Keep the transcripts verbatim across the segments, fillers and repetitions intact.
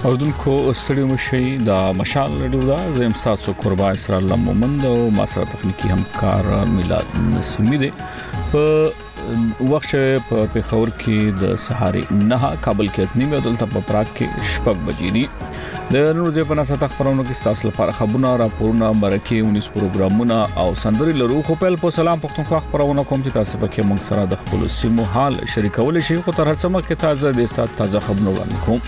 اردوونکو ستړي مشي د مشال رادیو دا زم تاسو قربا اسرا الله مومند او ما سره تخنیکی همکار میلاد نسیمی دی په وخت په پیښور کې د سهاري نه کابل کې اتنی مې دلته په پراګ کې شپږ بجې دي د نور ځې په ناسه خبرونو کې تاسو لپاره خبرونه راپورونه مرکه ونیس پروګرامونه او سندري لرو خو په خپل سلام پښتونخوا خبرونه کوم چې تاسو پکې موږ سره د خپل سیمو حال شریکول شي خو تر هڅه مکه تازه د ستاسو تازه خبرونه وړاندې کوم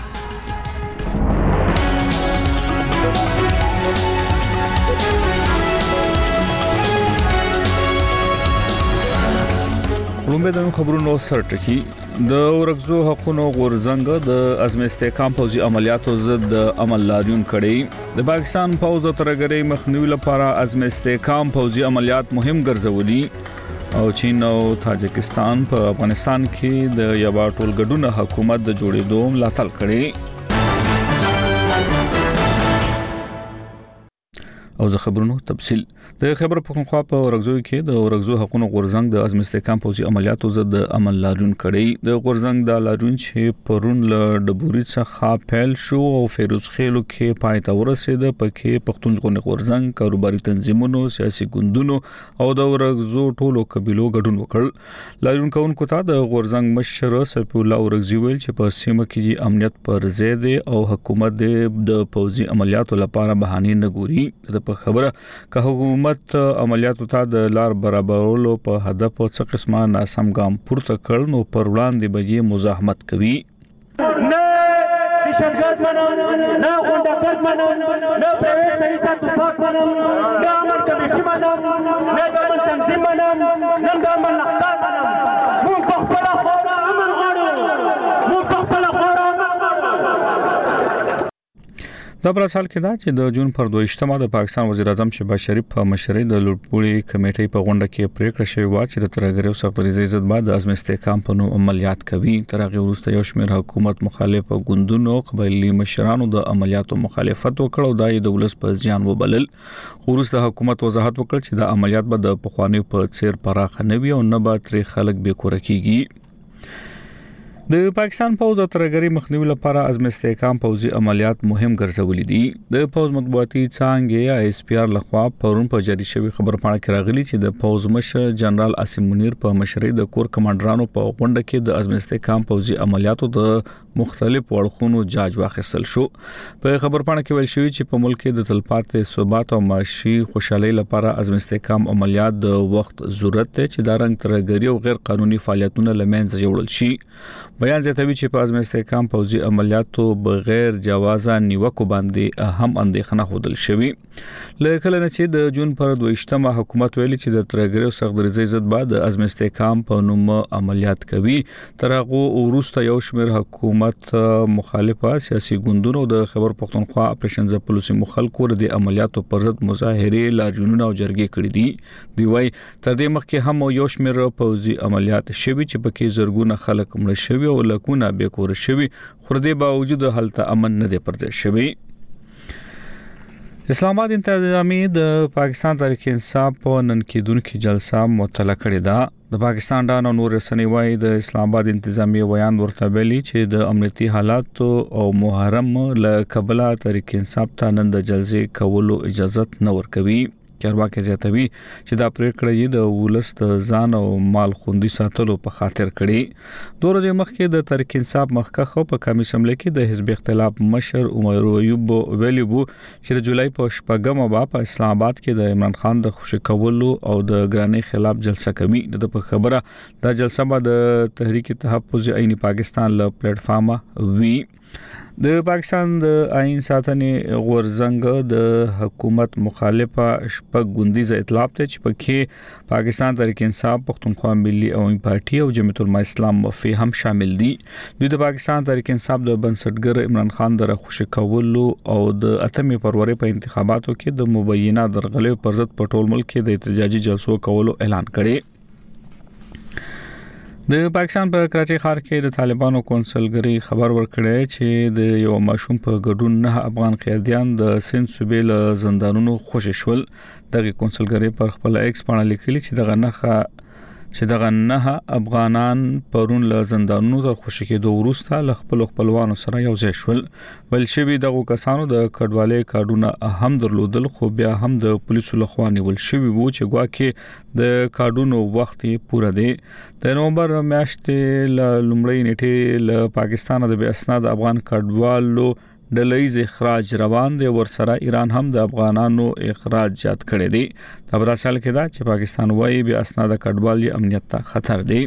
لومبه د خبرونو سرټکی د ورغزو حقونو غورزنګ د ازم استحکام پوزي عملیاتو ضد عمل لاریون کړي د پاکستان پوز د ترګری مخنیوي لپاره ازم استحکام پوزي عملیات مهم ګرځولي او چین او تاجکستان په افغانستان کې د یبا ټولګډونه حکومت د جوړېدو ملاتړ کړي او زه خبرونو تفصیل د خبر پښتونخوا په ورغزو کې د ورغزو حقونو غورزنګ د ازم استحکام پوزي عملیاتو ضد عمل لاریون کړي د غورزنګ د لاریون چې پرون له ډبوري څخه پیل شو او فیروز خېلو کې پای ته ورسید پکې پښتونخوا غورزنګ کاروباري تنظیمونو سیاسي ګوندونو او د ورغزو ټولو قبيلو ګډون وکړ لاریون کوونکو ته د غورزنګ مشر سپي الله ورغزي ویل چې په سیمه کې امنیت پر زیاده او حکومت د پوزي عملیاتو لپاره بهانه نه ګوري په خبره که حکومت عملیاتو ته د لار برابرولو په هدف څه قسمه ناسم ګام پورته کړ نو پر وړاندې به مزاحمت کوي نه دشنګرد منم نه غونډګرد منم نه پرایویټ سړي ته توپک منم نه امن کمیټي منم نه د امن تنظیم منم نه د امن لښکر منم موږ په خپله خوره امن غواړو موږ په خپله خوره امن د بل سال کې دا چې د جون پر دویشتمه د پاکستان وزیر اعظم شهباز شریف په مشرۍ د لوړپوړي کمیټې په غونډه کې پریکړه شوې و چې د ترګریو سختري عزت بعد ازم استحکام په نوم عملیات کوي تر هغه وروسته یو شمېر حکومت مخالف ګوندونو قبایلی مشرانو د عملیاتو مخالفت وکړ او د دولت په ځان وبلل وروسته حکومت وضاحت وکړ چې د عملیات به د پخوانی په څیر پراخ نه وي او نه به تر خلک به کور کیږي د پاکستان پوز د ترګری مخنیوي لپاره ازم استحکام پوزي عملیات مهم ګرځولې دي د پوز مطبوعاتي څانګې ایس پی آر لخوا پرون په جاری شوی خبر پاڼه کې راغلي چې د پوز مشر جنرال عاصم منیر په مشرۍ د کور کمانډرانو په غونډه کې د ازم استحکام پوزي عملیاتو د مختلف وړخونو جاج واخیستل شو په خبر پاڼه کې ویل شوی چې په ملک کې د تلپاتې ثبات او معاشي خوشحالي لپاره ازم استحکام عملیات د وخت ضرورت ته چې د رنګ ترګری او غیر قانوني فعالیتونه لمنځه یوړل شي بیان زیاتوي چې په ازم استحکام پوزي عملیاتو بغیر جوازه نیوکو باندې هم اندېښنه خودل شوی لکه نه چې د جون پر دویشتمه حکومت ویلي چې د ترګریو سختري عزت بعد ازم استحکام په نوم عملیات کوي تر هغه وروسته یو شمېر حکومت مخالفه سیاسي ګوندونو د خبر پښتونخوا اپریشن ز پولیسي مخالکو د عملیاتو پر ضد مظاهره لاریونونه او جرګې کړې دي دی وای تر دې مخکې هم یو شمېر پوزي عملیات شوي چې پکې زرګونه خلک مړ شوي او لکونه به کور شوي خو دې باوجود حالت امن نه دی پرځ شوی اسلام آباد انتظامیه د پاکستان تحریک انصاف په نن کې دونکو جلسه معطل کړې ده د پاکستان د نور رسنۍ وای د اسلام آباد انتظامیه بیان ورته ویلي چې د امنیتي حالات او محرم له قبله تحریک انصاف ته نن د جلسې کولو اجازه نه ورکوي چارواکي زیاتوي چې دا پریکړه یې د ولس د ځان او مال خوندي ساتلو په خاطر کړي دوه ورځې مخکې د تحریک انصاف مخکخه په قومي اسمبلی کې د حزب اختلاف مشر عمر ایوب ویلیبو چې د جولای په شپږمه په اسلام آباد کې د عمران خان د خوشی کولو او د ګرانۍ خلاف جلسه کوي د په خبره دا جلسه به د تحریک تحفظ عین پاکستان له پلیټ فارم وی د پاکستان د آئین ساتنې غورزنګ د حکومت مخالفه شپږ ګوندیز ائتلاف ته چې پکې پاکستان تحریک انصاف پښتونخوا ملي عوامي پارټي او جمعیت العلماء اسلام وفي هم شامل دي دوی د پاکستان تحریک انصاف د بنسټګر عمران خان د خوشی کولو او د اتمې فروری په انتخاباتو کې د مبینه درغلې پر ضد په ټول ملک کې د احتجاجي جلسو کولو اعلان کړي د پاکستان په کراچۍ ښار کې د طالبانو کونسلګری خبر ورکړی چې د یو ماشوم په ګډون نه افغان قیدیان د سند صوبې له زندانونو خوشی شول دغه کونسلګری پر خپل ایکس باندې لیکلي چې دغه نه چې دغه نه افغانان پرون له زندانونو تر خوشی کېدو وروسته له خپل خپلوانو سره یو ځای شول. بل شوی دغه کسانو د کډوالۍ کارډونه هم درلودل خو بیا هم د پولیسو لخوا نیول شوی وو چې ګواکې د کارډونو وخت یې پوره دی. د نومبر میاشتې له لومړۍ نیټې له پاکستان د بې اسناد افغان کډوالو ډلهیز اخراج روان دی. ورسره ایران هم د افغانانو اخراج زیات کړی دی. دا په حال کې دا چې پاکستان وايي بې اسناد کډوالي امنیت ته خطر دی.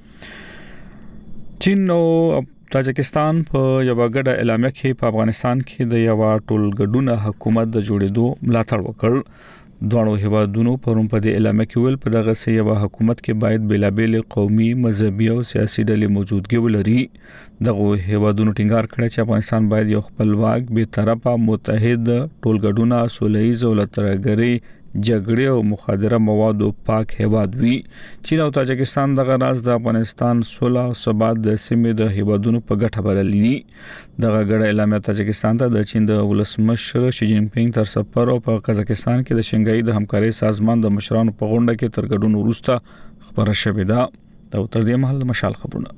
چین او تاجکستان په یو غډه اعلامیه کې په افغانستان کې د یو ټولګډونه حکومت د جوړېدو ملاتړ وکړ. دوه هیوادونو پرون په دې اعلامیه کې ویل په دغه سه یو حکومت کې باید بلابل قومي، مذهبي او سیاسي ډلې موجودګي ولري. دغه هیوادونو ټینګار کړی چې افغانستان باید یو خپلواک، بې طرفه، متحد ټولګډونه، سوله‌ییز او لترګري جګړې او مخدره موادو پاک هیواد وي. چین او تاجکستان دغه راز د افغانستان صلح او ثبات د سیمې د هیوادونو په ګټه بللې. دغه غړ اعلامیه تاجکستان ته د چین د ولسمشر شي جین پینګ تر سفر او په قزاقستان کې د شنګای د همکاري سازمان د مشرانو په غونډه کې تر ګډون وروسته خبره شوې ده. دا تر دې مهال مشال خبرونه.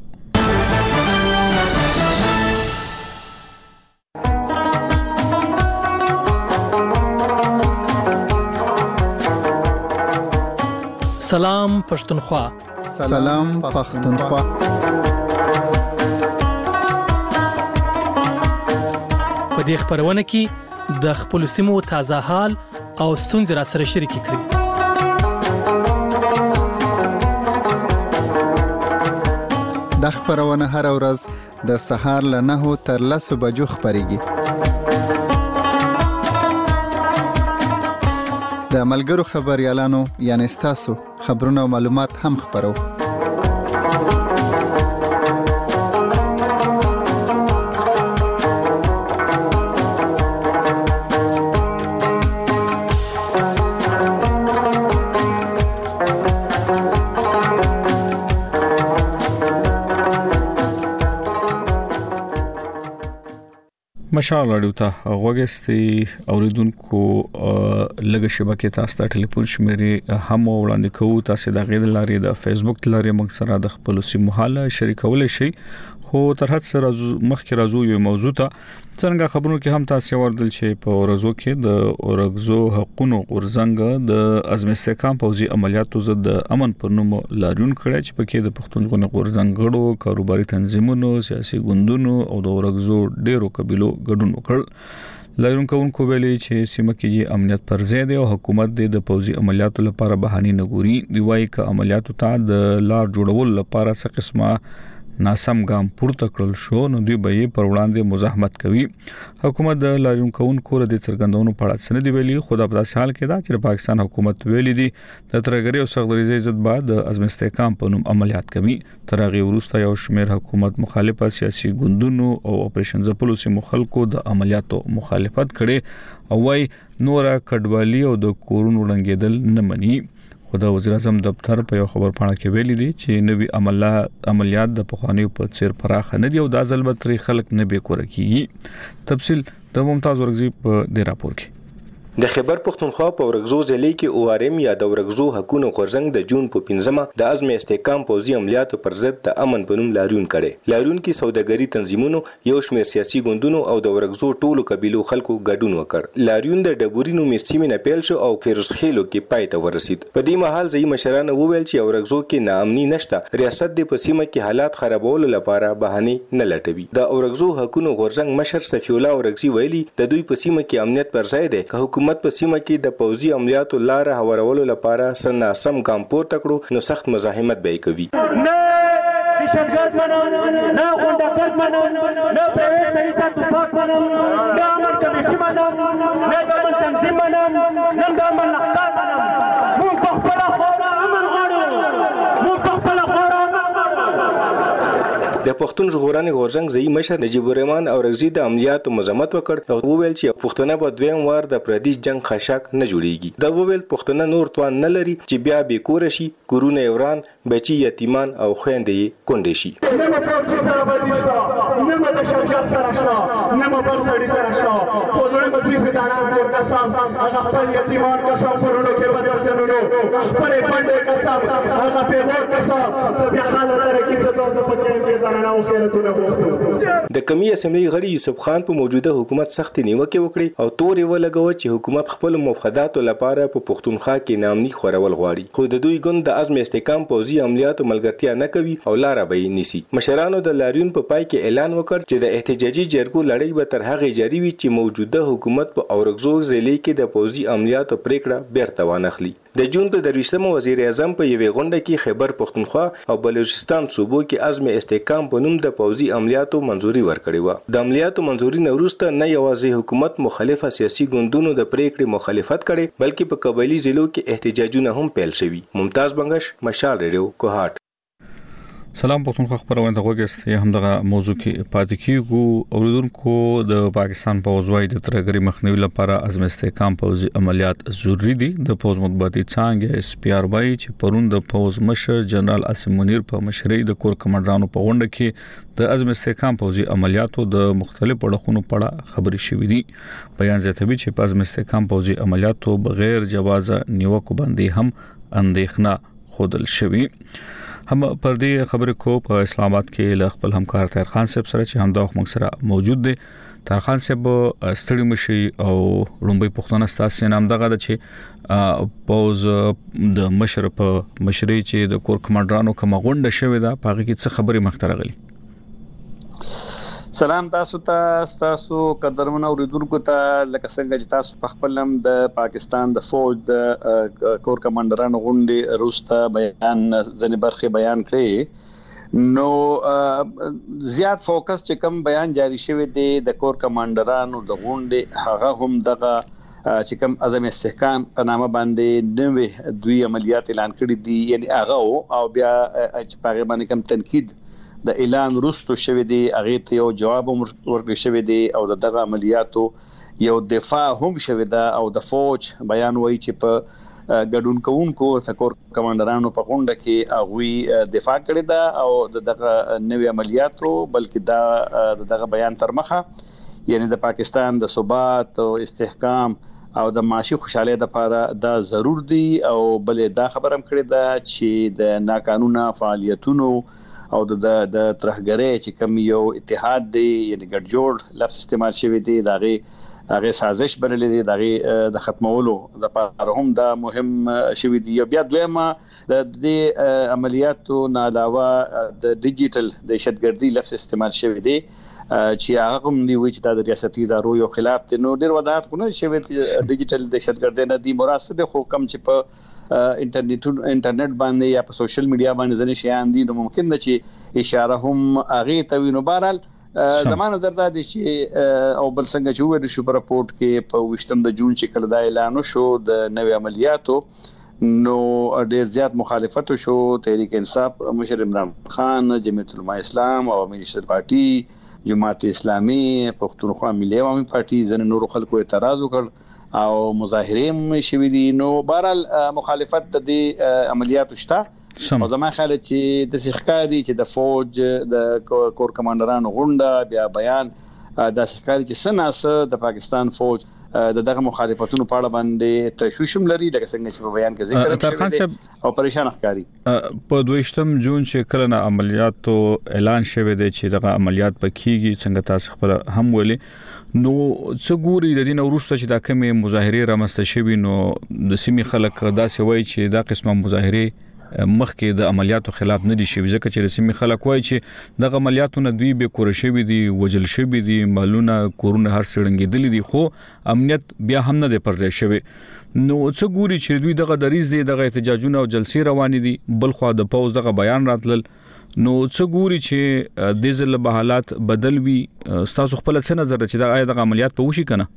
سلام پښتونخوا. سلام پښتونخوا. په دې خبرونه کې د خپل سیمو تازه حال او ستونزې را سره شریک کړئ. د خبرونه هر ورځ د سهار له نهو تر لسو بجو خبريږي. د ملګرو خبريالانو یعنی تاسو خبرونه او معلومات هم خبرو. مشال راډیو ته غوږستي اوریدونکو لږه شبکې تاسو ته ټلیفون شمیرې هم وړاندې کوو. تاسو د غیر لارې د فیسبوک لارې موږ سره د خپل سیمو حاله شریکولای شئ. خو تر هڅه سره مخکې راځو یو موضوع ته. څنګه خبرونو کې هم تاسو وردل چې په ورځو کې د اورګزو حقونو غورځنګ د عزم استحکام پوځي عملیاتو ضد امن پر نوم لاریون کړی چې پکې د پښتون غورځنګړو، کاروباري تنظیمونو، سیاسي ګوندونو او د اورګزو ډیرو قبيلو ګډون وکړ. لاریون کوونکو ویلي چې سیمه کې امنیت پر ځای دی او حکومت د پوځي عملیاتو لپاره بهاني نه ګوري. دی وايي ک عملیاتو ته د لار جوړول لپاره څه قسمه ناسم ګام پورته کړل شو نو دوی به یې پر وړاندې مزاحمت کوي. حکومت د لاریون کوونکو د څرګندونو په اړه څه دی ویلي. خو د په حال کې دا چې پاکستان حکومت ویلي دي د ترګری او سغدریزي ضد بعد د عزم استحکام په نوم عملیات کوي. تر هغه وروسته یو شمېر حکومت مخالفه سیاسي ګوندونو او اپریشن زپلو سیمو خلکو د عملیاتو مخالفت کړي او وايي نور کډوالي او د کورونو ړنګېدل نه مني. خو د وزیر اعظم دفتر په یو خبر پاڼه کې ویلي دي چې نوي عملیات د پخوانیو په څیر پراخ نه دي او د ځل بتري خلک نه به کور کیږي. تفصیل د ممتاز ورغزي په دې راپور کې. د خیبر پښتونخوا په ورغزو ضلع کې او ار ام یا د ورغزو حقونو غورځنګ د جون په پنځمه د عزم استحکام پوځي عملیاتو پر ضد د امن په نوم لاریون کړي. لاریون کې سوداګري تنظیمونو، یو شمېر سیاسي ګوندونو او د ورغزو ټولو قبيلو خلکو ګډون وکړ. لاریون د ډبورینو میستیمه نه پیل شو او فیروز خېلو کې پای ته ورسید. په دې مهال ځای مشرانو وویل چې ورغزو کې ناامني نشته، ریاست د پسیمه کې حالات خرابولو لپاره بهانه نه لټوي. د ورغزو حقونو غورځنګ مشر صفی الله ورغزي ویلي د دوی پسیمه کې امنیت پر ځای دی. که حکومت په سیمه کې د پوځي عملیاتو لار هوارولو لپاره سن سم ګام پورته کړو نو سخت مزاحمت به کوي. نه دهشتګرد منم، نه غونډهګرد منم، نه پرایویټ سړي ته توپک منم، نه امن کمیټي منم، نه د امن تنظیم منم، نه د امن لښکر منم. موږ په خپله خاوره امن غواړو. موږ په خپله خاوره امن د پښتون ژغورنې غورځنګ ځای مشر نجیب الرحمن اورغزي د عملیاتو مذمت وکړ او وویل چې پښتون په دویم وار د پردیس جنگ خشاک نه جوړیږي. دا وویل پښتون نور توان نه لري چې بیا به کور شي، کورونه وران، بچي یتیمان او خويندې کونډې شي. نه مطلب چې سره باندې شته، نه مده شجاعت سره شته، نه بل سړي سره شته. خو زړه مې دې ستاره ورته قسم هغه خپل یتیمان قسم سرونو کې بدر جنونو خپل پندې قسم هغه پیغور قسم چې بیا حاله ترکی څه دوه په کې کې ځانونه او خیرتونه وغوښتو. د کمی اسمبلی غړي یوسف خان په موجوده حکومت سخت نیوکه وکړي او تورې ولګوي چې حکومت خپل مفاداتو لپاره په پښتونخوا کې نامني خورول غواړي، خو د دوی ګوند د عزم استحکام پوځي عملیاتو ملګرتیا نه کوي او لاره به یې نیسي. مشرانو د لاریون په پای کې اعلان وکړ چې د احتجاجي جرګو لړۍ به تر هغې جاري وي چې موجوده حکومت په اورګزو ضلع کې د پوځي عملیاتو پریکړه بیرته وانخلي. د جون په درویشتمه وزیر اعظم په یوې غونډه کې خیبر پښتونخوا او بلوچستان صوبو کې عزم استحکام په نوم د پوځي عملیاتو منځوري ورکړې وه. د عملیاتو منځوري نه وروسته نه یوازې حکومت مخالفه سیاسي ګوندونو د پریکړې مخالفت کړي بلکې په قبایلي ضلعو کې احتجاجونه هم پیل شوي. ممتاز بنگش، مشال ریډیو، کوهاټ. سلام پښتونخوا خبرونه ته وګورئ. همدغه موضوع کې پاتې کیږو. اوریدونکو د پاکستان پوځ وايي د ترګری مخنیوي لپاره عزم استحکام پوځي عملیات ضروری دي. د پوځ مطبوعاتي څانګه اس پی آر وايي چې پرون د پوځ مشر جنرال عاصم منیر په مشرۍ د کور کمانډرانو په غونډه کې د عزم استحکام پوځي عملیاتو د مختلفو اړخونو په اړه خبري شوې دي. بیان زیاتوي چې په عزم استحکام پوځي عملیاتو بغیر جواز نیوکو باندې هم اندېښنه خودل شوی. هم پر دې خبرې کو په اسلام آباد کې ل خپل همکار طاهر خان صاحب سره چې همدا وخت موږ سره موجود دي. طاهر خان صاحب ستړي مشي او لومبي پښتون استاد نام دغه د چې پوز د مشر په مشرۍ چې د کور کمانډرانو کوم غونډه شوې ده پاغه کې څه خبرې مخته راغلي. سلام تاسو ته تاسو قدرمن اوریدونکو ته لکه څنګه چې تاسو په خپل هم د پاکستان د فوج د کور کمانډرانو غونډې روسته بیان ځنې برخه بیان کړي نو زیات فوکس چې کوم بیان جاری شوی دی د کور کمانډرانو د غونډې هغه هم دغه چې کوم عزم استحکام په نامه باندې نوې دوی عملیات اعلان کړي دي یعنی هغه او بیا چې په باندې کوم تنقید د اعلان وروسته شوی دی هغه ته یو جواب ورکړی شوی دی او دغه عملیاتو یو دفاع هم شوی دا او د فوج بیان وایي چې په ګډون کوونکو څکور کمانډرانو په غونډه کې هغه دفاع کړی دا او دغه نوې عملیاتو بلکې دا دغه بیان تر مخه یعنی د پاکستان د ثبات او استحکام او د معاشي خوشاله لپاره دا ضرور دی او بلې دا خبرم کړی دا چې د ناقانونه فعالیتونو او د د ترهګرۍ چې کوم یو اتحاد دی یعنی ګډ جوړ لفظ استعمال شوی دی دغه هغه سازش بللې دی دغه د ختمولو د لپاره هم دا مهم شوی دی. بیا دویمه د دې عملیاتو نه علاوه د ډیجیټل دهشتګردي لفظ استعمال شوی دی چې هغه هم دی چې د ریاستي ادارو یو خلاف دی. نو ډیر وضاحت خو نه شوی ډیجیټل دهشتګردي نه دی مراد خو کم چې په انټرنیټ انټرنیټ باندې یا په سوشل میډیا باندې ځنې شیان دي نو ممکن ده چې اشاره هم هغه ته وینو. بهرحال زمانه درته دي چې او بل څنګه چې وایي شو په راپورټ کې په وشتم د جون چې کله دا اعلان شو د نوې عملیاتو نو ډیر زیات مخالفت شو. تحریک انصاف مشر عمران خان، جمعیت العلماء اسلام، عوامي نشرت پارټي، جماعت اسلامي، پښتونخوا ملي عوامي پارټي ځنې نورو خلکو اعتراض وکړ او مظاهره شوې دي. نو بهرحال مخالفت د دې عملیاتو شته او زما خیال چې د سیخکاري چې د فوج د کور کمانډرانو غونډه بیا بیان د سیخکاري چې سناسه د پاکستان فوج د دغه مخالفتونو په اړه باندې تشویشم لري لکه څنګه چې په بیان کې ذکر شوی دی او پریشان ښکاري. په دویشتم جون چې کله نه عملیاتو اعلان شوی دی چې دغه عملیات پکېږي څنګه تاسو خپل هم ولې نو څه ګوري د دین وروسته چې دا کومه مظاهره رامسته شوی نو د سیمې خلک داسې وایي چې دا قسمه مظاهره مخکې د عملیاتو خلاف نه دي شوی ځکه چې رسمي خلک وایي چې دغه عملیاتو نه دوی به کور شوی دي وجل شوی دي مالونه کورونه هر سړنګېدل دي خو امنیت بیا هم نه دی پرځای شوی. نو څه ګوري چې دوی دغه دریز دي دغه احتجاجونه او جلسې روان دي بل خو د پوز دغه بیان راتلل نو څه ګوري چې د ځل به حالات بدل وي تاسو خپل څه نظر چې دا آیا د عملیات په وشي کنه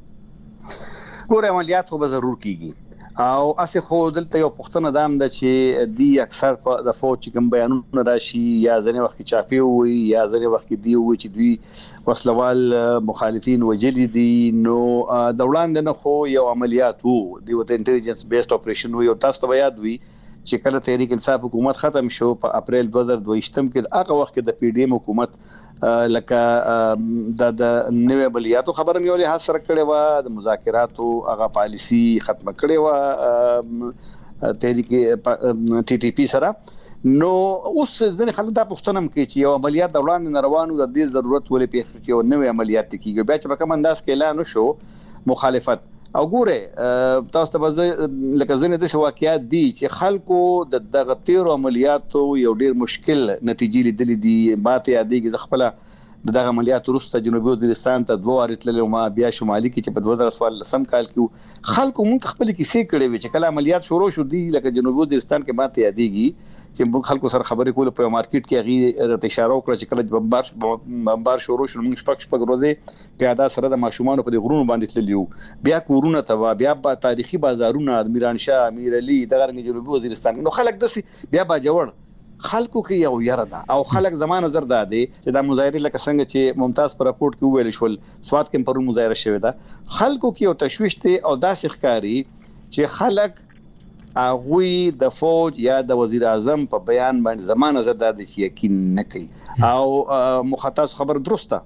ګور عملیات خو به ضرور کیږي او اسه خو دلته یو پښتنه دام د چې دی اکثر د فوج کوم بیانونه راشي یا ځنه وخت چاپی وي یا ځنه وخت دی وي چې دوی وسلوال مخالفین وجلی دي نو د وړاندې نه خو یو عملیات وو دی وته انټيليجنس بیسډ اپریشن وي او تاسو ته یاد وي چې کله تحریک انصاف حکومت ختم شو په اپریل دوه هزار دوه کې هغه وخت کې د پی ډی ایم حکومت لکه د د نوې عملیاتو خبره مې ولې حاصل کړې و د مذاکراتو هغه پالیسی ختم کړې و تحریک ټي ټي پی سره نو اوس ځنې خلک دا پوښتنه کوي چې یو عملیات د وړاندې روانو د دې ضرورت ولې پیښ کړي یو نوې عملیات کیږي بیا چې په کوم انداز کې اعلان وشو مخالفت او ګوره تاسو ته لکه ځنې د واقعیت دي چې خلکو د دغه تیر عملیاتو یو ډیر مشکل نتیجې لیدلې دي ماته یادېږي خپل دغه عملیات وروسته جنوبي وزیرستان ته دوه واره تلل او ما بیا شمالي کې چې په دوه هزار څوارلس کال کې خلکو مونږ خپل کیسې کړې وي چې کله عملیات شروع شو دي لکه جنوبي وزیرستان کې ماته یادېږي چې موږ خلکو سره خبرې کول په مارکیټ کې غي اشاره وکړه چې کله بمبار بمبار شروع شو موږ شپږ شپږ ورځې پیاده سره د ماشومان په غرونو باندې تللیو بیا کورونه ته بیا په تاریخي بازارونه میران شاه امیر علي دغه جنوبي وزیرستان نو خلک دسي بیا با جوړ خلکو کې یو یاره ده او خلک زمانه نظر ده دي چې د مظاهره لکه څنګه چې ممتاز پر راپورټ کې ویل شول سواد کې پرون مظاهره شوه ده خلکو کې یو تشويش ته او داسې ښکاری چې خلک اغوی د فوج یا د وزیر اعظم په بیان باندې زمانه نظر ده چې یقین نه کوي او مخاطب خبر درسته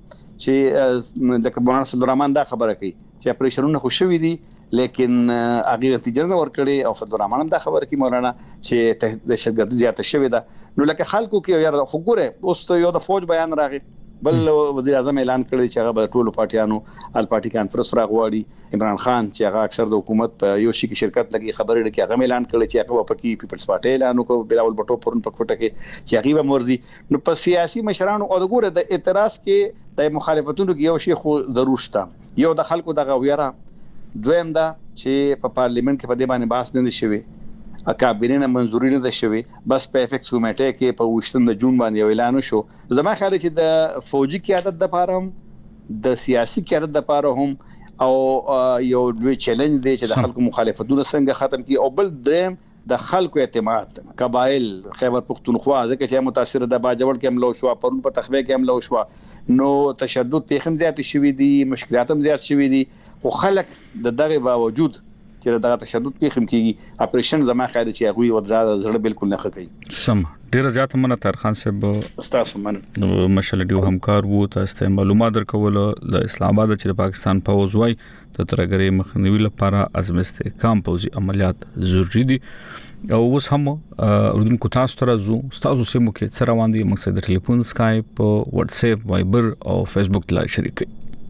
چې د کبانر عبدالرحمن دا خبره کوي چې اپریشنونه خو شوي دي لیکن هغه نتیجه نه ورکړي او عبدالرحمن دا خبره کوي مولانا چې دهشتګردي زیاته شوې ده نو لکه خلکو کې یو خو ګوره اوس یو د فوج بیان راغی بل وزیر اعظم اعلان کړی چې هغه به ټولو پارټیانو ال پارټي کانفرنس راغواړي عمران خان چې هغه اکثر د حکومت په یو شي کې شرکت لګي خبرې لري هغه اعلان کړی چې هغه په کې پیپلز پارټي اعلان وکړ بلاول بټو پرون په کوټه کې چې هغه به مرزي نو په سیاسي مشرانو او دغه د اعتراض کې د مخالفتونو کې یو شی خو ضرور شته یو د خلکو دغه ویرا دویم دا چې په پارلیمنت کې په دې باندې بحث نه شوي اکابرینه منځوري نه ده شوي بس په افیکس کمیټه کې په وشتن د جون باندې اعلان وشو زما خیال چې د فوجي قیادت د پاره هم د سیاسي قیادت د پاره هم او یو لوی چیلنج دی چې د خلکو مخالفتونه څنګه ختم کی او بل دریم د خلکو اعتماد قبایل خیبر پختونخوا ځکه چې متاثر د باجوړ کې حمله شو پرون په تخوی کې حمله شو نو تشدد پیخم زیات شوي دي مشکلات هم زیات شوي دي خو خلک د دغه باوجود چې دغه تشدد پیخم کیږي اپریشن زما خیال چې هغه وځه زړه بالکل نه خکې سم ډیر زیات منه تر خان صاحب استاد من نو مشل دیو همکار وو تاسو معلومات درکول د اسلام آباد چې پاکستان پوز وای د ترګری مخنیوي لپاره ازمسته کام پوزي عملیات ضروری دي او اوس هم اردن کو تاسو تر زو تاسو سیمو کې سره باندې مقصد د ټلیفون سکایپ واتس اپ وایبر او فیسبوک لایو شریک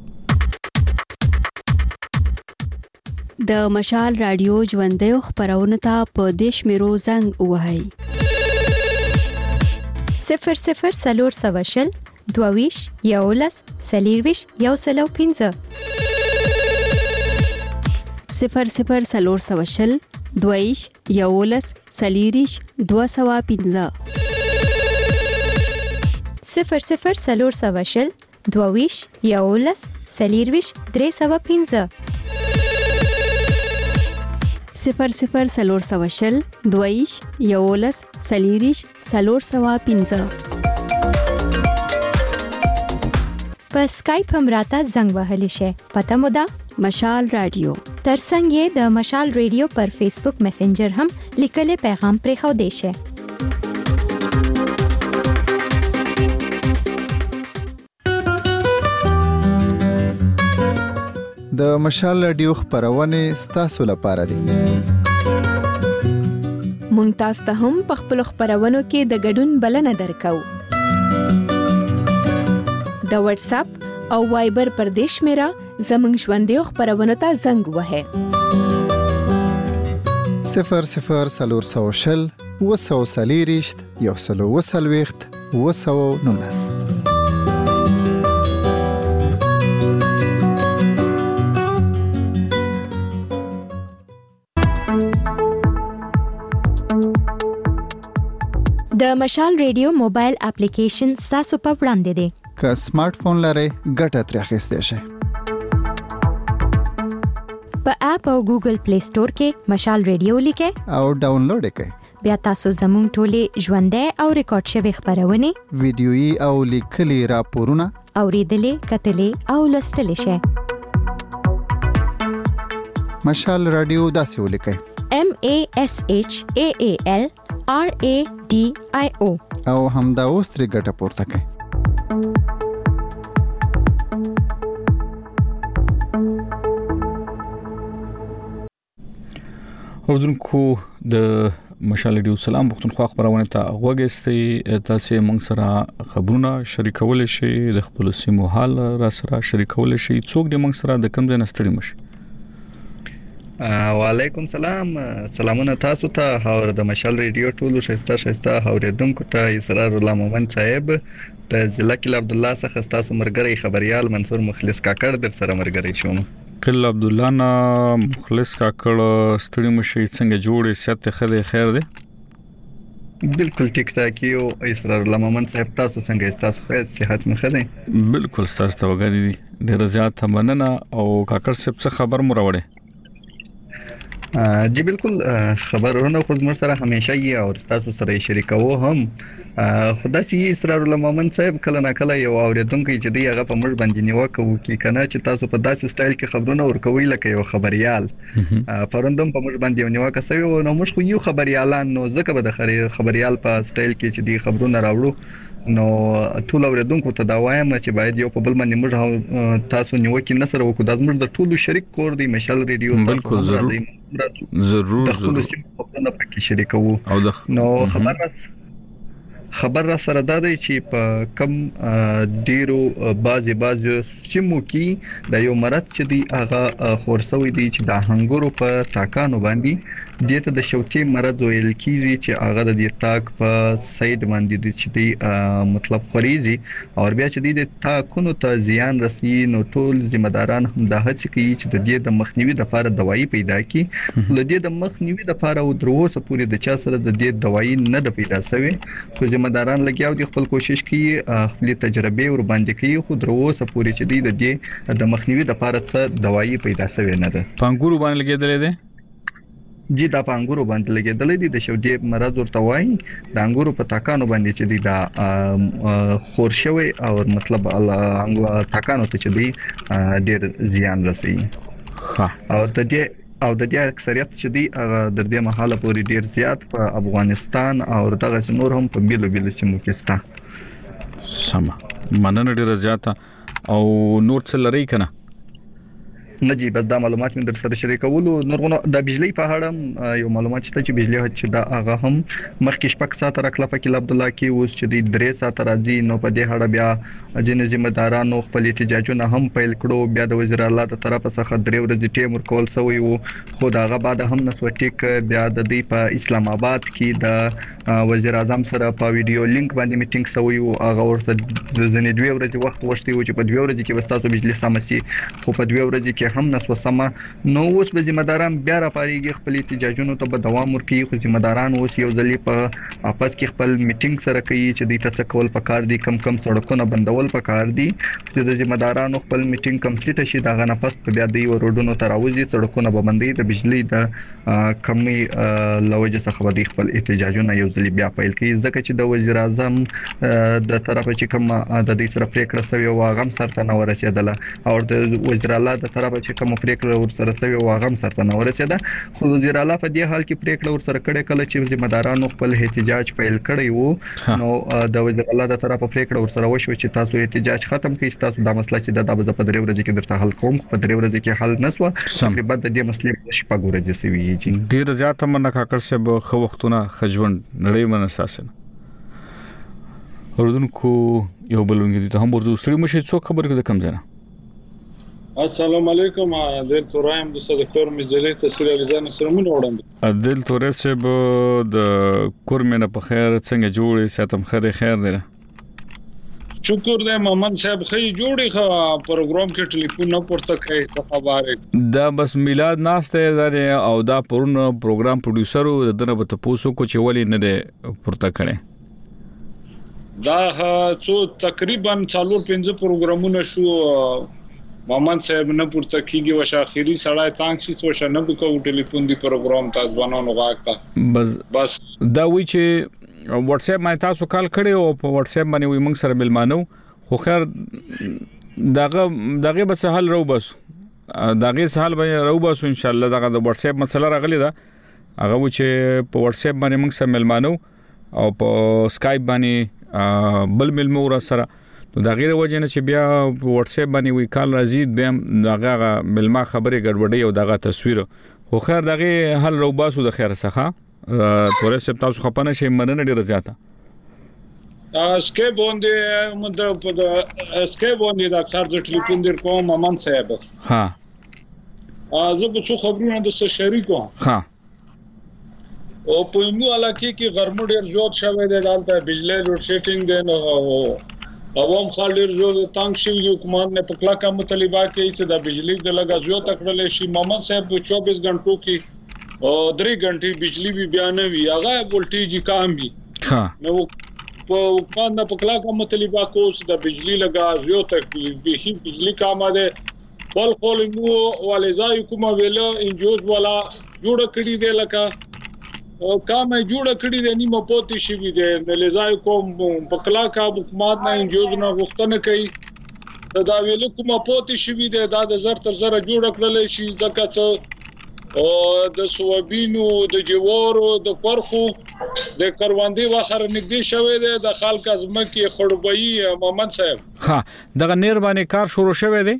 د مشال رادیو ژوندې خبرونه ته په دیش میرو زنګ وهاي صفر صفر سلور سواشل دوویش یولس سلیرویش یو سلو پینځه صفر صفر سلور سواشل دویش یولس سلیریش دو سوا پینځه صفر صفر سلور سواشل دوویش یولس سلیرویش درې سوا پینځه صفر صفر سلور سواشل دویش یولس سلیریش سلور سوا پینځه په سکایپ هم راته زنګ وهلی شي پته مو ده مشال رادیو ترڅنګ یې د مشال رادیو پر فیسبوک میسنجر هم لیکل پیغام پرې خو دی شي د مشال رادیو خبرونه ستاسو لپاره دي مونږ تاسو ته هم په خپل خبرونو کې د ګډون بلنه درکو د واتس اپ او وایبر پر دیش میرا زمنګ ژوندې خبرونه ته زنګ وهه صفر صفر سلور سوشل وسو سلیریشت یو سلو وسلويخت وسو نونس د مشال رادیو موبایل اپلیکیشن تاسو په وړاندې دی که سمارټ فون لرئ ګټه ترې اخیستی شئ په اپ او ګوګل پلی سٹور کې مشال رادیو لیکئ او ډاونلوډ یې کړئ بیا تاسو زموږ ټولې ژوندۍ او ریکارډ شوی خبرونه ویډیويي او لیکلي راپورونه اوریدلې کتلې او لوستلې شئ مشال رادیو داسې ولیکئ: M A S H A A L R A D I O. او همدا اوس ترې ګټه پورته کړئ. اوردونکو د مشال رادیو سلام پښتونخوا خبرونه ته غوږی تاسو موږ سره خبرونه شریکول شي، د خپل سیمو حال را سره شریکول شي. څوک د موږ سره د کوم ځای نستړي مشي؟ وعلیکم سلام. سلامونه تاسو ته او د مشال رادیو ټولو شایسته شایسته اوریدونکو ته. اسرار الله مومن صاحب د ضلع کل عبد الله څخه تاسو مرګري خبريال منصور مخلص کاکړ در سره مرګري شوم. کل عبد الله نا مخلص کاکړ ستړي مشي، څنګه جوړې سیات خدای خیر دی؟ بالکل ټیک ټاک یو. اسرار الله مومن صاحب تاسو څنګه تاسو خیر صحت مخ دی؟ بالکل تاسو ته وګړي دي ډیر زیات مننه. او کاکړ صاحب څه خبر مو راوړې؟ جی بالکل خبرونه خو زموږ سره همیشه یې او تاسو سره شریکو هم. خدا سي اسرار الله مومن صاحب کله نا کله یو اوریدونکو چې دی هغه په موږ باندې نیوکه وکي کنه چې تاسو په داسې سټایل کې خبرونه ورکوي لکه یو خبريال. پرندم په موږ باندې نیوکه سوي او نو موږ خو یو خبريالان نو ځکه به د خبريال په سټایل کې چې دی خبرونه راوړو نو ټول اوریدونکو ته دا وایم چې باید یو په بل باندې موږ تاسو نیوکه نه سره وکړو. د موږ د ټولو شریک کور دی مشال رادیو. بالکل ضرور ضرور ضرور خبرونه پکې شریکو. نو خبر راس خبر را سره دا دی چې په کم ډیرو بازي بازي سیمو کې د یو مرض چې دی هغه خورسوي دی چې د هنګورو په ټاکانو باندې دته د شوکي مرض ویل کیږي چې هغه د دې تاک په ساید باندې دی چې دی مطلب خوريزي او بیا چې دی د تاکونو ته زیان رسي. نو ټول ذمہ داران هم د هڅه کوي چې د دې د مخنیوي لپاره دوايي پیدا کړي. د دې د مخنیوي لپاره او دروسه پوری د چا سره د دې دوايي نه د پیدا شوی خو ذمہ داران لګیاو دي خپل کوشش کوي خپل تجربه ور باندې کوي خو دروسه پوری چې دی د دې د مخنیوي لپاره څه دوايي پیدا شوی نه ده. پنګورو باندې لګیدلې ده؟ جی دا پنګورو باندې لګیدلې دي. د شودې مرض ورته وایي د انګورو په تاکانو باندې چې دی دا خورشوي او مطلب انګورو تاکانو ته چې دی ډیر زیان رسي. او د دې او د دې اکثریت چې دی د دې محاله پورې ډیر زیات په افغانستان او دغه نور هم په بیلو بیلو سیمو کې ستا. سم مننه ډیر زیاته. او نور څه لري کنه؟ نه جی بس دا معلومات مې در سره شریکولو. نورغه د بجلی په اړه یو معلومات شته چې بجلی چې دا هغه هم مخکې شپږ ساعت راکله په کله عبد الله کې اوس چې د درې ساعت راځي. نو په دې اړه بیا جن ذمہ دارانو خپل احتجاجونه هم پیل کړو. بیا د وزیر اعلی د طرفه څخه درې ورځې ټیم ورکول شوی وو خو داغه بعد هم نسو ټیک بیا د دې په اسلام آباد کې د وزیر اعظم سره په ویډیو لینک باندې میټینګ شوی وو. هغه ورته ځنې دوه ورځې وخت وشتي و چې په دوه ورځې کې وستاسو بجلی سمسي خو په دوه ورځې کې هم نسو سما. نو اوس به ذمہ داران بیا را پاریږي خپل احتجاجونو ته به دوام ورکړي. خو ذمہ داران اوس یو ځلې په اپس کې خپل میټینګ سره کوي چې د تاسو کول پکار دي کم کم سړکونه بندول پکار دي چې د ذمہ دارانو خپل میټینګ کمپلیټ شي. دا غنه پس بیا د روډونو ته راوځي سړکونه به بندي د بجلی د کمی لوجه څخه د خپل احتجاجونه یو ځلې بیا پیل کوي. ځکه چې د وزیر اعظم د طرفه چې کوم د دې سره پریکړه شوی او هغه سره نه ورسېدله او د وزیر اعلی د طرفه چې کوم پریکړه ورسره شوی او هغه سره نه ورسېده. خو وزیر اعلی په دې حال کې پریکړه ورسره کړې کله چې ذمہ دارانو خپل احتجاج پیل کړی وو. نو د وزیر اعلی د طرفه پریکړه ورسره وشو چې تاسو احتجاج ختم کړئ. تاسو دا مسله چې د دابه په درې ورځې کې درته حل کوم په درې ورځې کې حل نسوه تقریبا د دې مسلې شپږ ورځې سوي. ډیر زیاته مننه کاکړ صاحب. خو وختونه خجوند نړۍ من اساسن اوردونکو یو بلونګي دي ته هم ورته سړي مشه څو خبر کې کم ځنه. السلام علیکم. عادل تورایم د صدقور مجلې تسلیل الزان سره مونږ وړاندې. عادل تورې صاحب د کورمنه په خیر څنګه جوړې ساتم خیر خیر دی؟ شکر دې محمد صاحب خې جوړې ښه پروګرام کې ټلیفون نه پورته کوي خبره دا بس میلاد ناشته ده او دا پرون پروګرام پروډوسر دنه په تاسو کو چې ولې نه ده پورته کړي. دا څو تقریبا څلور پنځه پروګرامونه شو محمد صاحب نه پورته کیږي وش اخیری سړای تانګ شي څو شنه وکاو ټلیفون دی پروګرام تاسو باندې غاښتا بس بس دا وی چې واتس اپ باندې تاسو کال کړي او په واتس اپ باندې وي موږ سره ملمانو خو خیر داغه داغه به حل راو بس دا غي سهال به روباسو ان شاء الله دغه د واتس اپ مسله راغلی دا هغه و چې په واتس اپ باندې موږ سره ملمانو او په سکایپ باندې بل ملمو را سره نو دا غیر وجه نه چې بیا په واتس اپ باندې وی کال راځي بیا دغه ملما خبره ګډوډي او دغه تصویر خو خیر دغه حل روباسو د خیر څخه تورې سپ تاسو خپنه شي مننه ډیره زیاته اسکه باندې مده په اسکه باندې د اکثر د ټلیفون در کوم مامان صاحب ها زه به څو خبرونه د سره شریکو ها او په مو علاقې کې غرمه ډیر زیات شوه د دالته بجلی لوډ شیډینګ دی نو عوام خال ډیر زیات تنگ شوی حکومت نه په کلاکه مطالبه کوي چې د بجلی د لګا زیات کړل شي مامان صاحب چوبیس غنټو کې او درې غنټې بجلی به بیان وي هغه ولټیج کم وي ها نو په باندې په کلاکه مطالبه کوي د بجلی لګا زیات به هي بجلی کم ده بل خو مو ولزای کومه ویل انجوز والا جوړ کړی دی لکه او کامه جوړ کړی دی نیمه پوتې شي دی د لزای کوم په کلاکه حکومت نه انجوز نه غوښتنه کوي دا ویل کومه پوتې شي دی دا د زر تر زر جوړ کړل شي ځکه چې او د سوابینو د جوارو د پرخو د کروندې واخر نږدې شوی دی د خلک ازمکه خړوبئی محمد صاحب ها دغه نیر باندې کار شروع شوی دی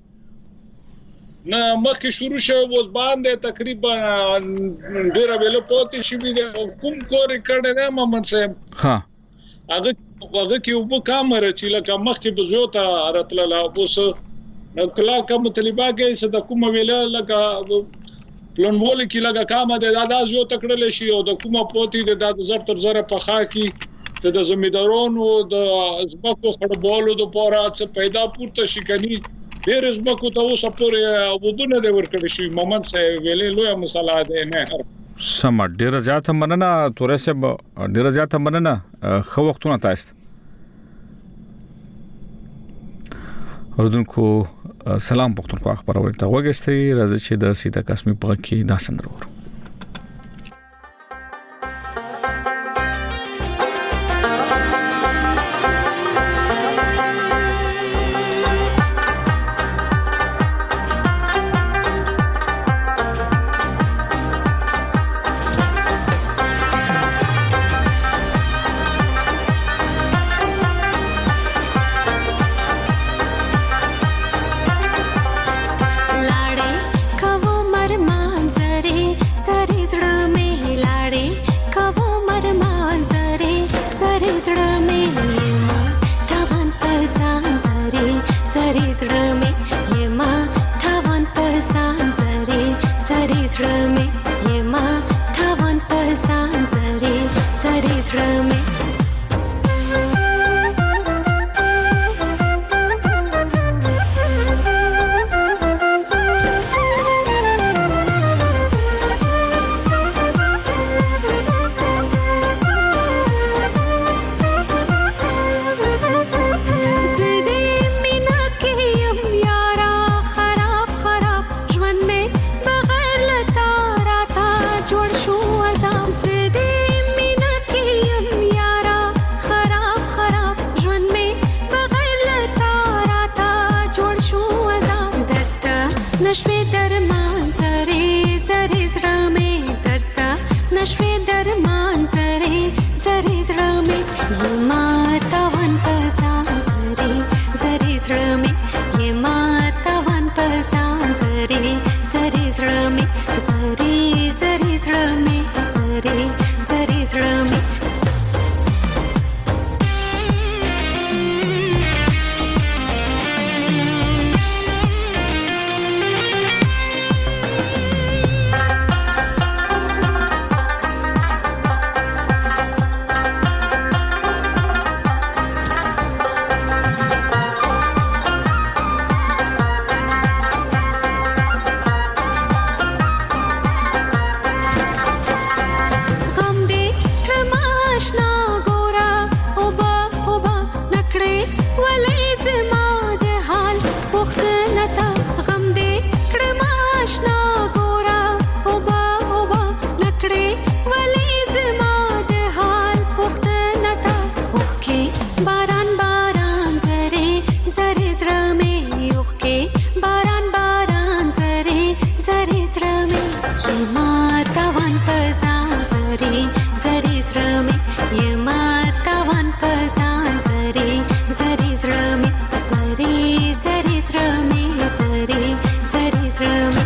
نه مخکې شروع شوی وز باندې تقریبا ډیر ویل پوتې شي دی کوم کور کړه دی محمد صاحب ها هغه هغه کې وب کامره چې لکه مخکې بزوته راتله اوس کلا کوم طالبا کې صد کوم ویل لکه پلنول کې لګه کامه د دادا زو تکړل شي او د کومه پوتې د دادا زر تر زره په خا کې ته د زمیدارونو د ازبکو خړبولو د پوره څه پیدا پورته شي کني ډېر ازبکو ته اوس پورې ودونه د ورکړ شي محمد صاحب ویلې لوی مسله ده نه سم ډېر زیاته مننه تورې سب ډېر زیاته مننه خو وختونه تاسو اردوونکو سلام پښتونخوا خبرونه ته وګورئ راځي چې د سیده قسمي په کې دا سندرو یما تاوان پزان زری زری زرمی یما تاوان پزان زری زری زرمی زری زری زرمی زری زری زرمی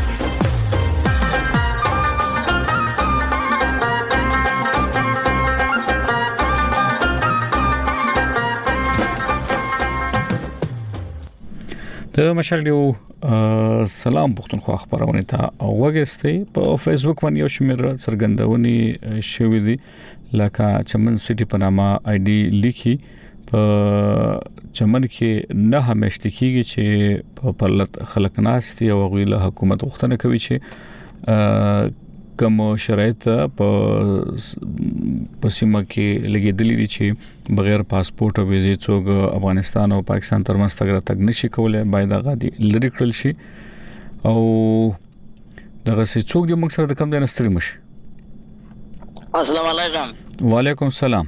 د مشالډیو سلام پښتونخوا خبرونه ته اوګستې په فیسبوک باندې یو شمېر څرګندونې شوې دي لکه چمن سټي په نامه آی ډي لیکي په چمن کې نه همیشته کیږي چې په پرلط خلک ناستي او غویله حکومت غوښتنه کوي چې کوم شرایط په پسیمه کې لګیدلې دي چې بغیر پاسپورت او ویزې څوک افغانستان او پاکستان ترمنځ تګ راتګ نشي کولای باید هغه دي لری کړل شي او دغه څه څوک د موږ سره د کم ځای نستړي مشي. السلام علیکم. وعلیکم السلام.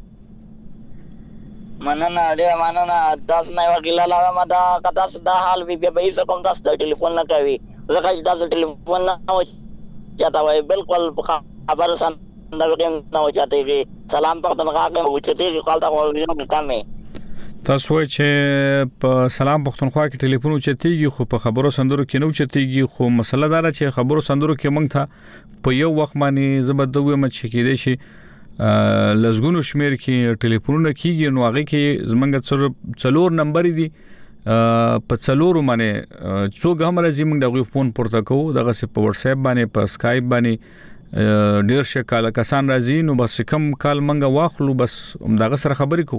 مننه ډیر مننه تاسو نه وکیل لاله ما دا کدا سدا حال وی به به کوم تاسو ټلیفون نه کوي زکه تاسو ټلیفون نه و چاته وای بالکل خبر سن دا وکم نه و چاته وی سلام پختونخوا کې و چته کې کال تا کوم کمه تاسو وای چې په سلام پختونخوا کې ټلیفون چتهږي خو په خبرو سندرو کې نو چتهږي خو مسله دا چې خبرو سندرو کې مونږ ته په یو وخت باندې زبردوي مچ کې دي شي لزګونو شمیر کې ټلیفونونه کیږي نو هغه کې زمونږ څلور نمبر دي په څلورو باندې څوک هم راځي موږ دغه فون پورته کوو دغه په واتس اپ باندې په اسکایپ باندې ډیر شکل کسان راځي نو بس کم کال منګه واخلو بس دغه سره خبرې کوو.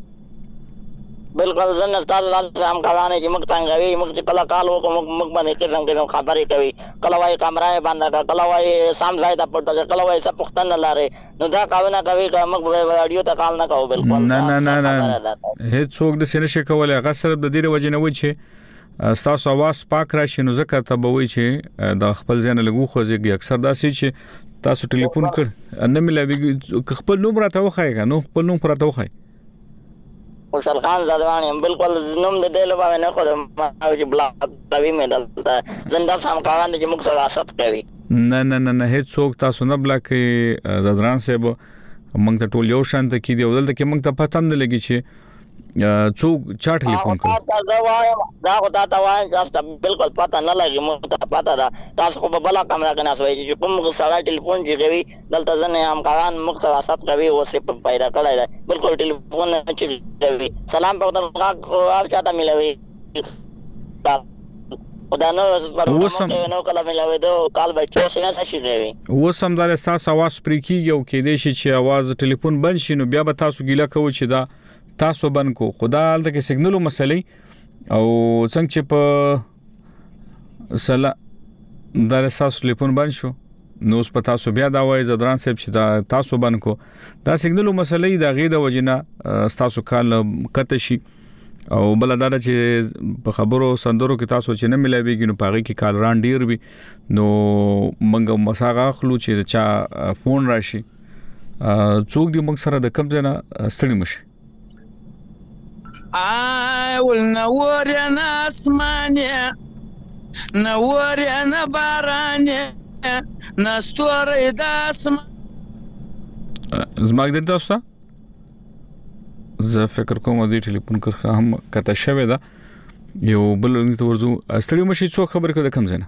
بالکل زنه ستاسو هم کارانه چې موږ څنګه وی موږ کله کال وکړو موږ باندې قسم قسم خبرې کوي کله وای کیمرا باندې کله وای سام ځای ته پورته کله وای څه پښتنه لاره نو دا کاونه کوي که موږ ویډیو ته کال نه کوو. بالکل نه نه نه نه هیڅ څوک د سینې شي کولای هغه سره د دې وجه نه و چې تاسو आवाज پاک راشي نو ځکه ته به وای چې د خپل ځین لګو خوځي اکثر داسې چې تاسو ټلیفون کړ نه ملوي خپل نوم راته وخایي نو خپل نوم راته وخایي خوشحال خان زادوانی بالکل نوم د دې لپاره نه خو ما چې بلاک کوي مې دلته زنده سم کاران چې موږ سره سات کوي نه نه نه نه هیڅ څوک تاسو نه بلاک زادران صاحب موږ ته ټول یو شان ته کې دی ولته کې موږ ته پته هم نه لګي چې څوک چا ټلیفون کوي دا خو تاسو وایي تاسو بالکل پته نه لګي موږ ته پته ده تاسو خو په بلا کیمرا کې نه سوي چې کوم سره ټلیفون چې کوي دلته ځنه هم کاران موږ سره سات کوي او څه پیدا کړی دی بالکل ټلیفون نه چي سلام پختونخوا کو اپ چاته ملوي خدا نو وسم نو کله ملوي دو کال به څه نه شي کوي وسم دا تاسو आवाज پرې کیږي او کې دې شي چې आवाज ټلیفون بند شي نو بیا به تاسو ګیله کوئ چې دا تاسو بند کو خدا حالت کې سیګنالو مسلې او څنګه چې په سلا دا تاسو ټلیفون بند شو نو اوس په تاسو بیا دا وایي زدران صاحب چې دا تاسو بند کو دا سیګنالو مسلې دا غي د وجنه تاسو کال کته شي او بل دا چې په خبرو سندرو کې تاسو چې نه ملایويږي نو پاغي کې کال ران ډیر وي نو منګ مساغه خلو چې چا فون راشي څوک دې موږ سره د کم ځای نه ستړي مشي. آی ول نور یا ناسمانه نور یا نبارانه نستوري داسم زماګ دې تاسو زه فکر کوم دې ټلیفون کرخه هم کته شوه دا یو بل ته ورزو ستړي مشي څو خبر کړه کم زنه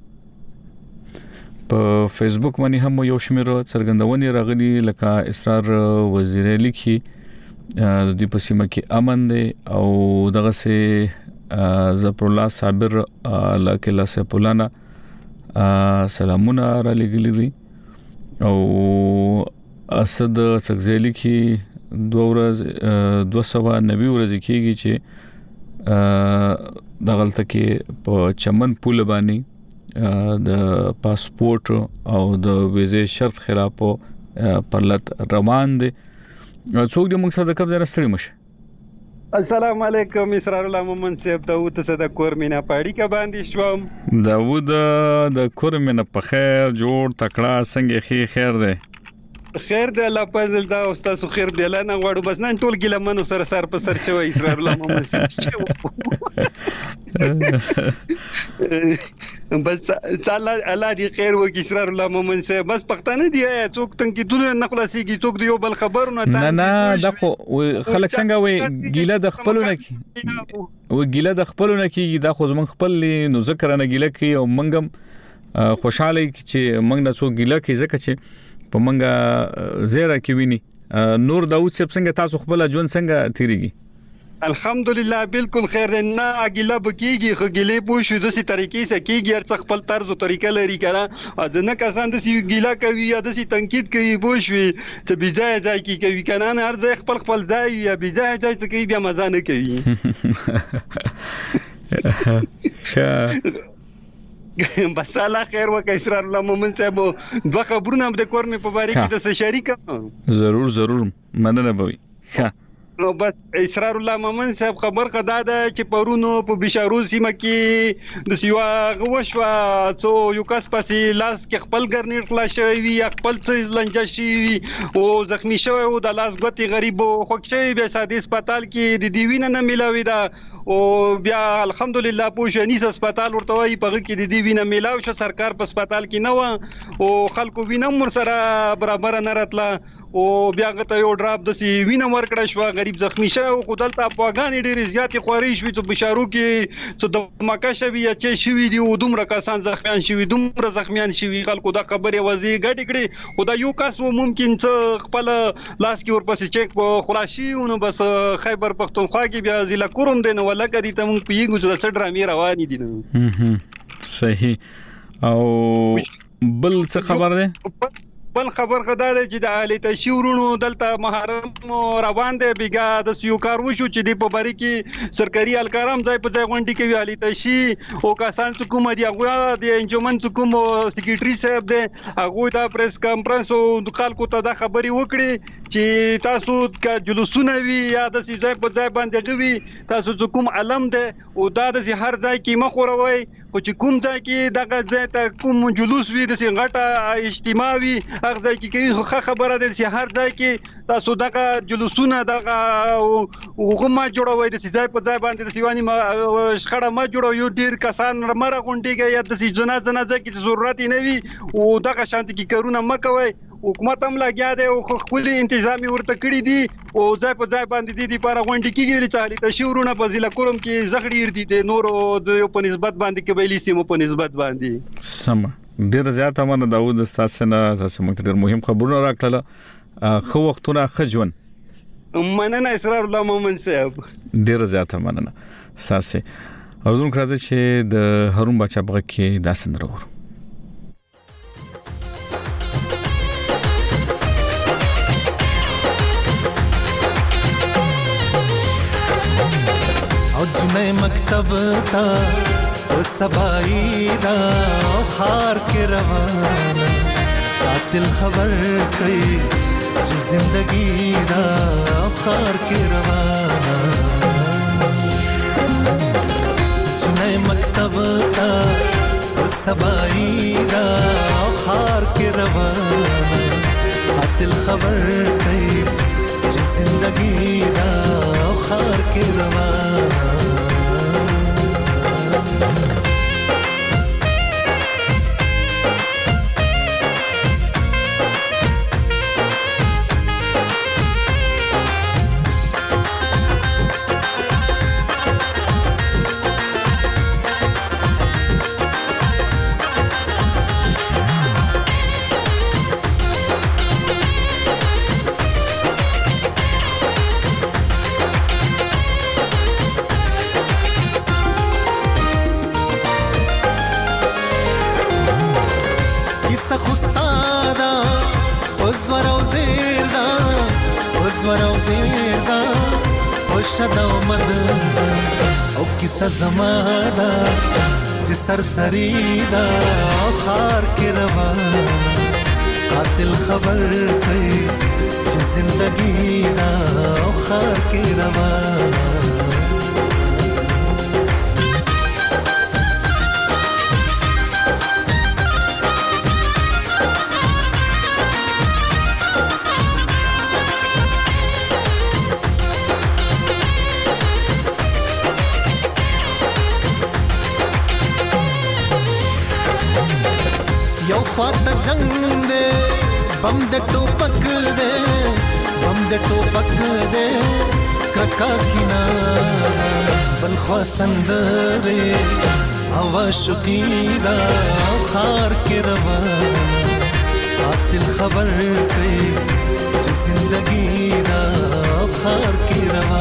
په فیسبوک باندې هم یو شمیر څرګندونې راغلي لکه اسرار وزیر لیکي د دې په سیمه کې امن دی او دغه سه ظفر الله صابر لکه لا سپولانا سلامونه را لګلې دي او اسد څخزيلي کې دوه ورځ دوه سوه نوي ورځې کېږي چې دغلته کې په چمن پول باندې د پاسپورت او د ویزې شرط خلاف پرلط روان دي څوک د موږ سره د کب ځای ستړي مشه. السلام علیکم اسرار الله مومن صاحب داوود څه د کورمینا پاړی کا باندې شوم داوود د کورمینا په خیر جوړ تکړه څنګه خیر خیر دی خیر دی الله فضل دا استاد خیر دی الله نه غواړو بس نن ټول ګیله منو سره سر په سر شوی اسرار الله محمد بس تعالی الله دې خیر وکړي اسرار الله محمد صاحب بس پښتانه دی څوک تنګ کیدونه نه خلاصيږي څوک دی یو بل خبرونه نه نه دا خو خلک څنګه وي ګیله د خپلونه کی و ګیله د خپلونه کیږي دا خو زمون خپل نو ذکر نه ګیله کی او منګم خوشاله چې منګ نه څوک ګیله کی ځکه چې په منګه زیره کې ویني نور داوود صاحب څنګه تاسو خپل ژوند څنګه تیریږي الحمدلله بالکل خیر نه اګیلا بکیږي خو ګیلې پوه شو د سي طریقې سره کیږي هر څه خپل طرز او طریقه لري کنه د نه کسان د سي ګیلا کوي یا د سي تنقید کوي پوه شو ته بيځای ځای کی کوي کنه هر ځای خپل خپل ځای یا بيځای ځای ته کوي بیا مزه نه کوي بس الله خیر وکړي اسرار الله مومن صاحب دوه خبرونه د کور مې په باره کې د شریک ضرور ضرور مننه بوي ښه نو بس اسرار الله مومن صاحب خبر قدا ده چې پرونو په بشارو سیمه کې د سیوا غوښوا څو یو کس پسې لاس کې خپل ګرنیر خلاص شوی وي خپل څه لنجه شي او زخمی شوی او د لاس غوتی غریب خو کې به ساده هسپتال کې د دیوینه نه ملاوي دا او بیا الحمدلله پوښنیس هسپتال ورته وي په کې د دیوینه ملاو شو سرکار په هسپتال کې نه و او خلکو وینم ور سره برابر نه راتله او بیا غته یو ډراپ د سی وینم ورکړ شو غریب زخمی شو او خدلته افغان ډېر زیاتې خوري شوې ته بشارو کې څه د مکه شوی یا چې شوی دی او دومره کسان زخمیان شوی دومره زخمیان شوی خلکو دا خبره وځي غټ کړي خدای یو کس ممکن څه خپل لاس کې ورپسې چیک خلاصي نو بس خیبر پختونخوا کې بیا ضلع کوم دی نو ولکه دي ته مونږ پیګو چې څه ډرامې روانې دي صحیح او بل څه خبر ده بل خبر غدا ده چې د اهلی تشورونو دلته محرم روان دي بیګا د سیو کار وشو چې د په بری کې سرکاري الکارم ځای په ځای غونډي کوي اهلی تشي او کسان حکومت دی هغه د انجمن حکومت سیکریټري صاحب دی هغه دا پریس کانفرنس او د خلکو ته دا خبري وکړي چې تاسو کا جلوسونه وی یا د ځای په ځای باندې غوي تاسو کوم علم ده او دا د هر ځای کې مخوروي او چې کوم ځای کې دغه ځای ته کوم جلوس وي د غټه اجتماع وي هغه ځای کې خو خبره ده چې هر ځای کې تاسو دغه جلوسونه دغه حکومت جوړوي د ځای په ځای باندې د سیوانی شخړه ما جوړو یو ډیر کسان مرغ غونډيږي یا د جنا جنا ځای کې ضرورت نه وي او دغه شانتي کې کارونه مکوي حکومت هم لګیا دی او خپل انتظامی ورته کړی دي او ځای په ځای باندې دي لپاره غونډې کیږي چې تعالی تشورونه په ضلع کوم کې زغړی دي د نورو د په نسبت باندې قبایلی سیمو په نسبت باندې سم ډیر زیات امانه داوود تاسو نه تاسو موږ ډیر مهم خبرونه راکړل خو وختونه خجون مننه اسرار الله مومن صاحب ډیر زیات امانه تاسو اردون کړه چې د هارون بچا بغه کې داسن ورو جنې مکتب تا او سبای دا خار کې روان قاتل خبر کوي چې زندگی دا خار کې روان جنې مکتب تا او سبای دا خار کې روان قاتل خبر کوي چې زندگی دا خار کې روان شدو مد او کیسه زماده چې سرسری دا خار کې روان قاتل خبر کوي چې زندگی دا خار کې روان जंग दे बम दे टोपक दे बम दे टोपक दे क्रका किना बलखवा संदरे हवा शुकीदा खार के रवा कातिल खबर पे जिंदगी दा खार के रवा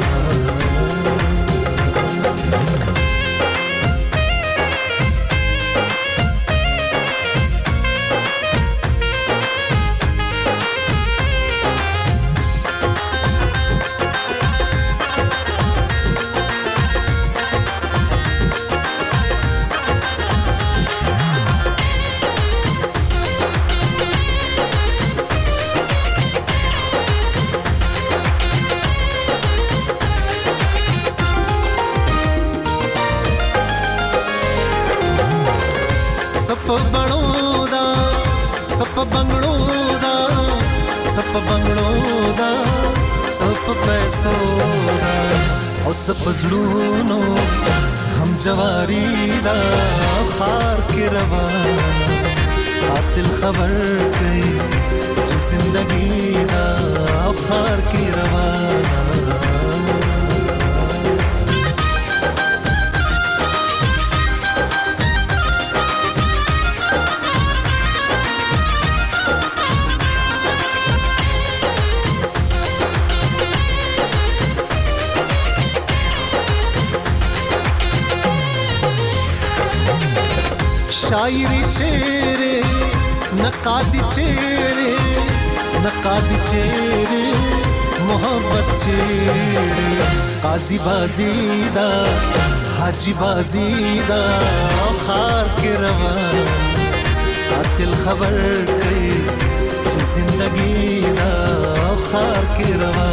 सप बणो दा सप बंगड़ो दा सप बंगड़ो दा सप पैसो दा और सप जड़ूनो हम जवारी दा खार के रवा कातिल खबर गई जी जिंदगी दा खार के रवा शायरी चेहरे नकादी चेहरे नकादी चेहरे मोहब्बत चेहरे काजी बाजीदा हाजी बाजीदा खार के रवा कातिल खबर कई जिंदगी दा खार के रवा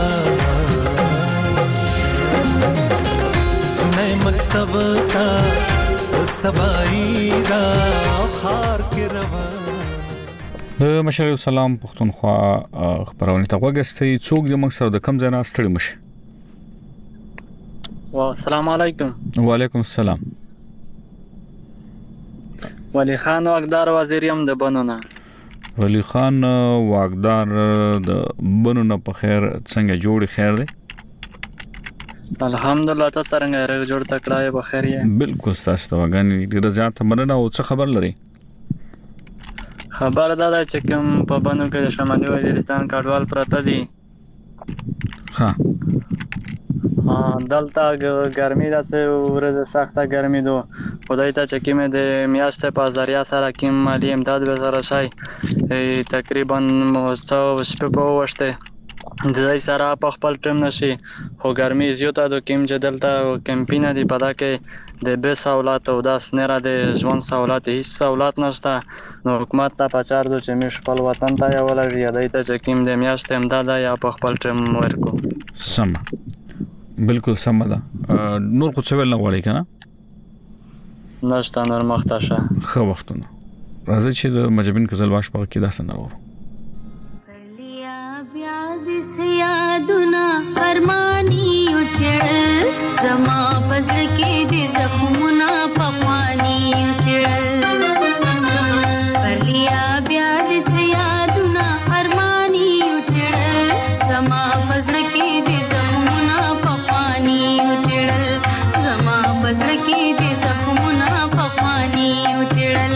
जिन्हें मकतब का सबाईदा खार के रवा د مشر سلام پښتونخوا خبرونه ته وګستې څوک د مقصد د کم ځای نه ستړي مشه. والسلام علیکم. وعلیکم السلام. ولی خان واقدار وزیریم د بنونه. ولی خان واقدار د بنونه په خیر څنګه جوړ خیر دی؟ الحمدلله تاسو څنګه رغ جوړ تکړه به خیر یې. بالکل تاسو ته وګڼي ډیر زیات مننه او څه خبر لري؟ خبر دا ده چې کوم په بنو کې د شمالي وزیرستان کډوال پراته دي. ها دلته ګرمي ده ورځ سخته ګرمي دو خدای ته چې کومه د میاشتې په ذریعہ سره کوم مالی امداد به سره شي تقریبا څو شپه په وشته د دې سره په خپل ټیم نشي خو ګرمي زیاته د کوم چې دلته کمپینه دی پدا کې د به سہولت او د سنره د ژوند سہولت هیڅ سہولت نشته نو حکومت ته پچار دو چې مش خپل وطن ته یو لري دای ته چې کوم د میاشتې امداد یا په خپل ټیم ورکو. سم بالکل سم ده. نور خو څه ویل نه غواړي کنه؟ نشته نور مخته شه. خو وختونه راځي چې د مجبین کزل واش په کې داسې نه وره. यादुना अरमानी उछड़ल जमा पजल के दे जख्मुना पवानी उछड़ल स्पलिया ब्याज से यादुना अरमानी उछड़ल जमा पजल के दे जख्मुना पवानी उछड़ल जमा पजल के दे जख्मुना पवानी उछड़ल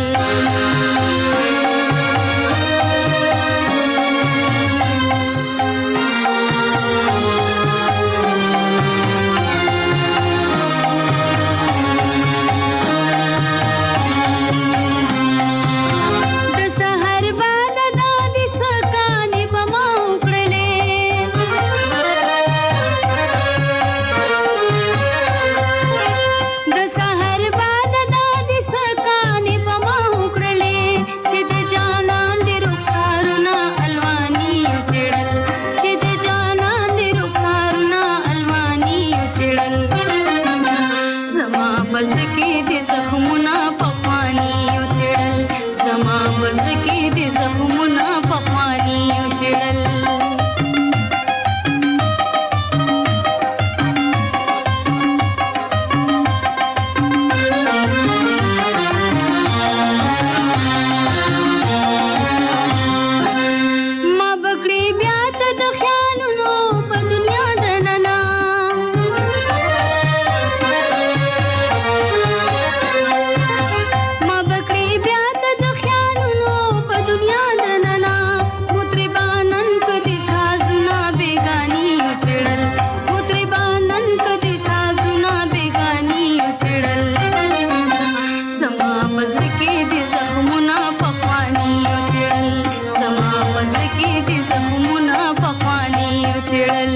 چړل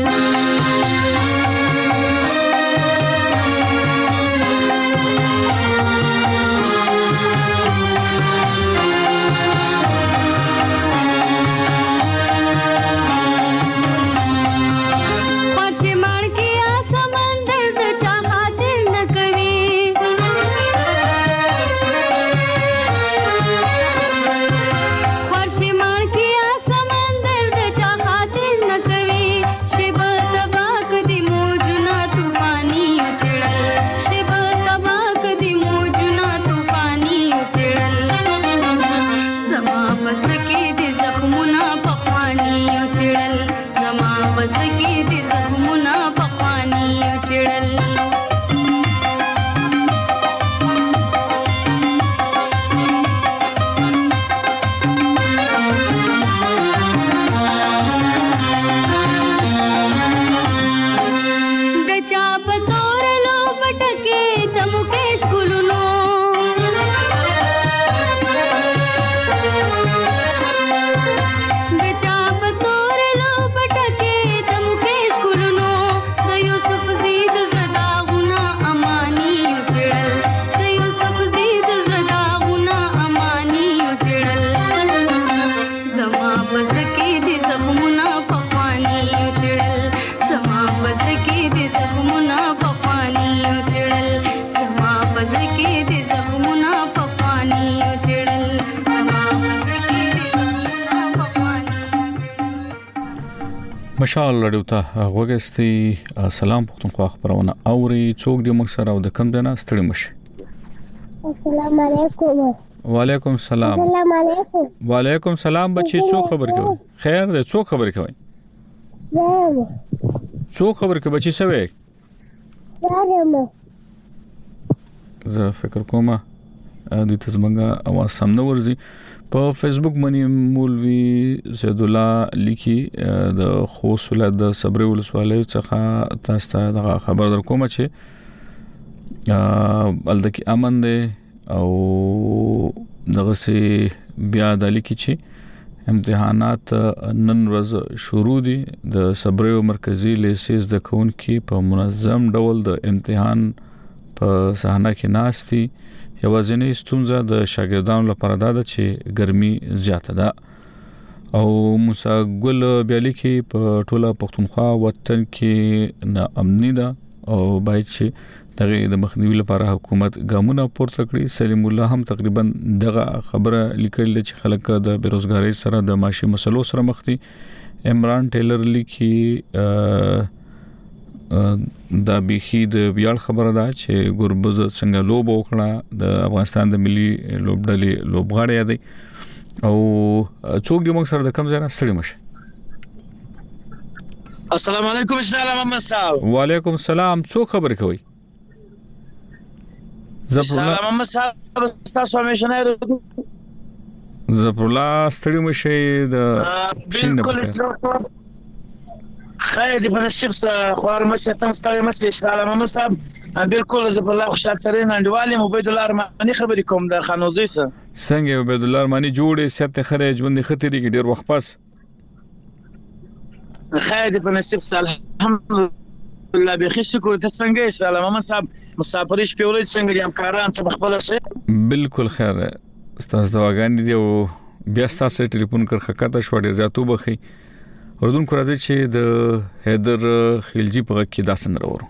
مشال رادیو ته غوګستی سلام پښتونخوا خبرونه اوري څوک دی مکسر او د کم دنه ستړي مشه السلام علیکم وعلیکم السلام السلام علیکم وعلیکم السلام بچی څوک خبر کوي خیر دی څوک خبر کوي زم څوک خبر کوي بچی سوي زم زه فکر کوم د تزمنګ اواز سم نه ورزي په فیسبوک باندې مولوی زید الله لیکي د خوصله د صبر ولسوالۍ څخه تاسو ته د خبر در کوم چې الدکی امن دی او دغه سي بیا د لیکي چې امتحانات نن ورځ شروع دي د صبر مرکزی لیسیز د کون کې په منظم ډول د امتحان په صحنه کې ناشتي یوازینی ستونزه د شاګردانو لپاره ده چې ګرمي زیاته ده او موسی ګل بیالي کې په ټوله پښتونخوا وطن کې نا امني ده او باید چې دغه د مخنیوي لپاره حکومت ګامونه پورته کړي. سلیم الله هم تقریبا دغه خبره لیکل چې خلک د بیروزګاری سره د معاشي مسلو سره مخ دي. عمران ټیلر لیکي دا بيخي د ویاړ خبره ده چې ګوربز څنګه لوب وکړه د افغانستان د ملي لوبډلې لوبغاړی دی او څوک دی موږ سره د کم ځای ستړي مشه. السلام علیکم شاه محمد صاحب. وعلیکم السلام څوک خبر کوي؟ زفر محمد صاحب تاسو همیشه نه زفر الله ستړي مشه د بالکل خیر دی په نشب سره خوار مشه تم ستړي مشه شاه محمد صاحب بالکل زفر الله خوشالترین انډوالي عبید الله ارمانی خبرې کوم د خانوزي سره. څنګه عبید الله ارمانی جوړې سیاست خرج باندې خطرې کې ډیر وخت پس خیر دی په نشب سره الحمدلله به خشکو ته څنګه شاه محمد صاحب مسافرش په ولې څنګه دي همکاران ته خپل څه بالکل خیر استاد دواګان دي او بیا تاسو ټلیفون کړ خکته شو ډیر زیاتو بخي اردن کو راځي چې د حیدر خلجی په کې داسن راوړو.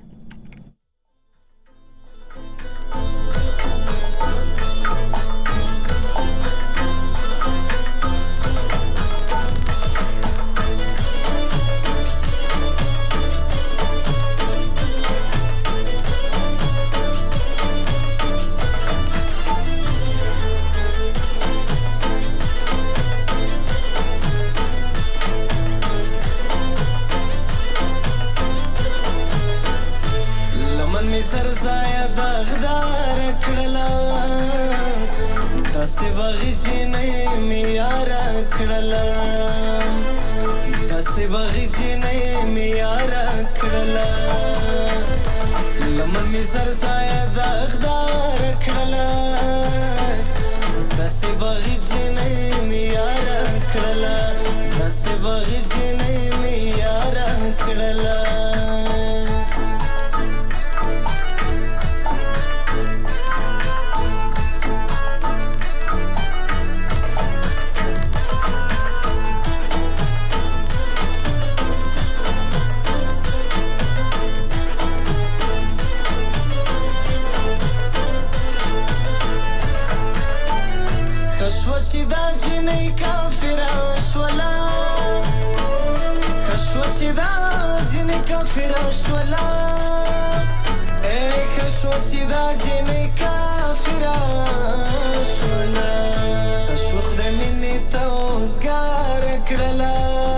چې دا جنې کافره شوله ای ښه شوه چې دا جنې کافره شوله شو خدای مینې ته اوزګاره کړله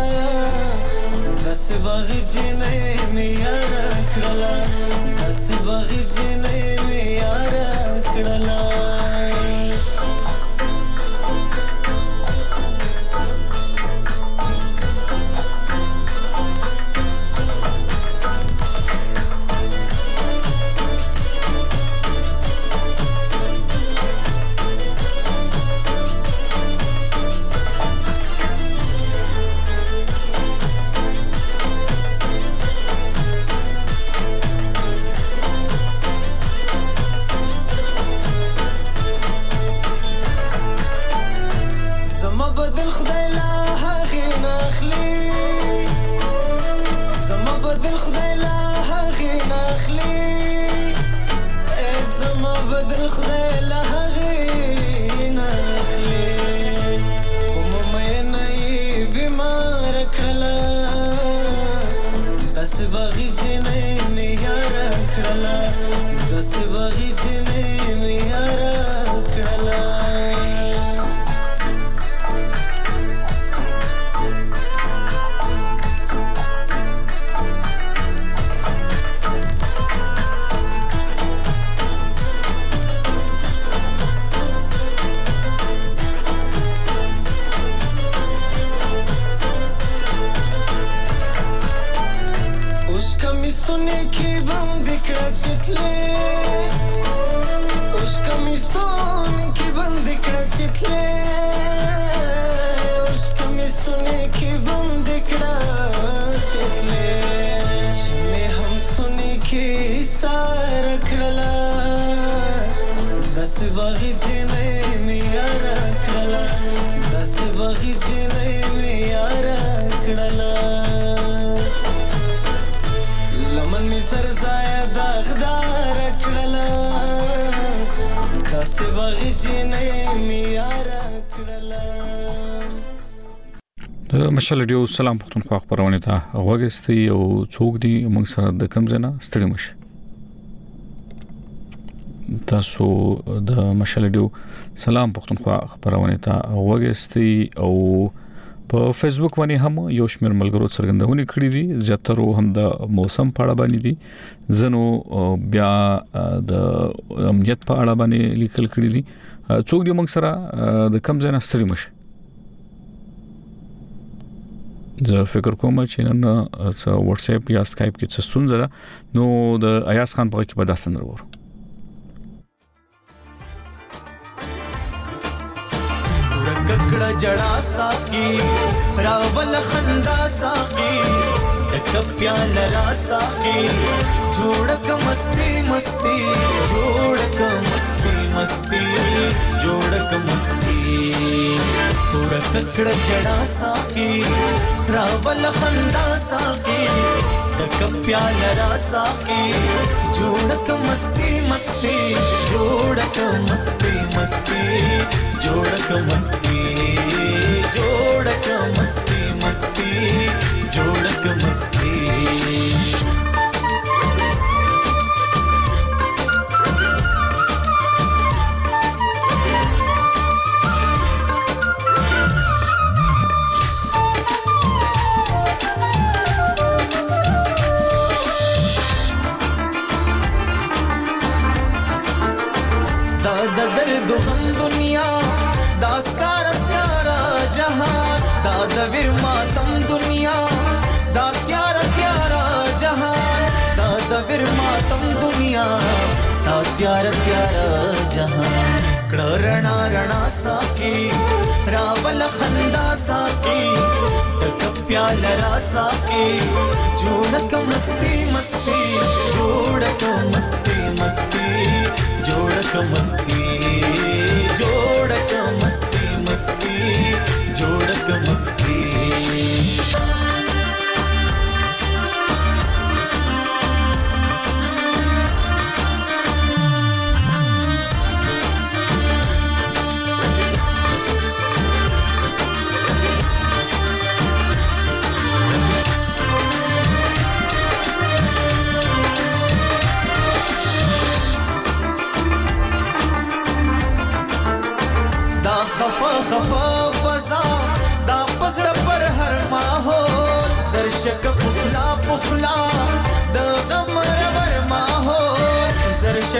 داسې باغي جنې مې یاره کړله داسې باغي جنې مې یاره کړله مشال ډیو سلام پختونخوا خبرونه ته غوږستي او څوک دی موږ سره د کم ځنه ستړي مشه تاسو د مشال ډیو سلام پختونخوا خبرونه ته غوږستي او په فیسبوک باندې هم یو شمېر ملګرو څرګندونه کړې دي زیاتره هم د موسم په اړه باندې دي زنو بیا د امنیت په اړه باندې لیکل کړی دي څوک دی موږ سره د کم ځنه ستړي مشه زه فکر کوم چې نن واتس اپ یا اسکایپ کې څه ستونزه ده نو د ایاز خان په کې په داسن ورو ککړه جړا ساقي راول خندا ساقي تک پیال را ساقي جوړک مستی مستی جوړک مستی مستی جوړک مستی پورا ککړه جړا ساقي راول خندا ساقي تک پیال را ساقي جوړک مستی مستی جوړک مستی مستی جوړک مستی جوړک مستی مستی جوړک مستی دا د درد غم دنیا دا اسکار اسکارا جهان دا د ویر ماتم دنیا دا تیارا تیارا جهان دا د ویر ماتم دنیا دا تیارا تیارا جهان کړه رڼا رڼا ساقي راول خندا ساقي تک پیال را ساقي جوړک مستی مستی جوړک مستی مستی جوړک مستی جوړک مستی مستی جوړک مستی